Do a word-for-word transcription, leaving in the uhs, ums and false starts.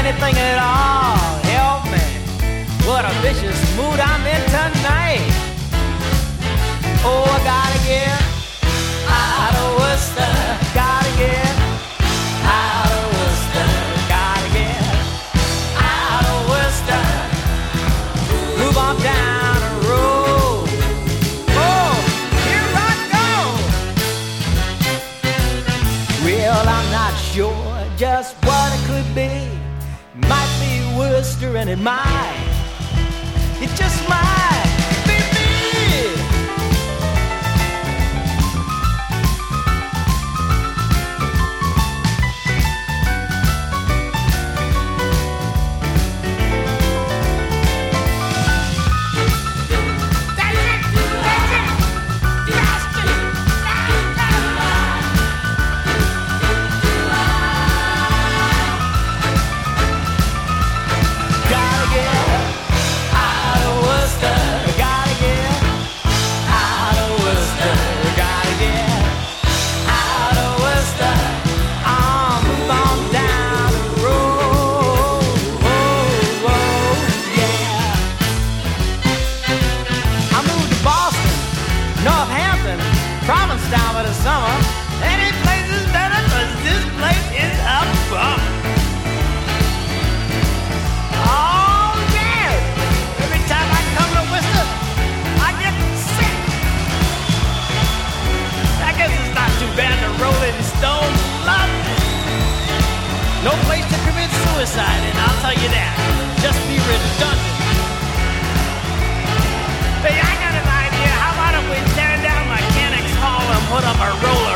anything at all. Help me. What a vicious mood I'm in tonight. Oh, I gotta get out of Worcester. Gotta get out of Worcester. Gotta get out of Worcester. Move on down the road. Oh, here I go. Well, I'm not sure just what it could be. Might be Worcester and it might. It just might be me. Summer. Any place is better, cause this place is a bum. Oh yeah! Every time I come to Worcester, I get sick. I guess it's not too bad to Rolling Stone love it. No place to commit suicide in, I'll tell you that. Just be redundant. Hey, I got an idea. How about if we tear down Mechanics Hall and put up a roller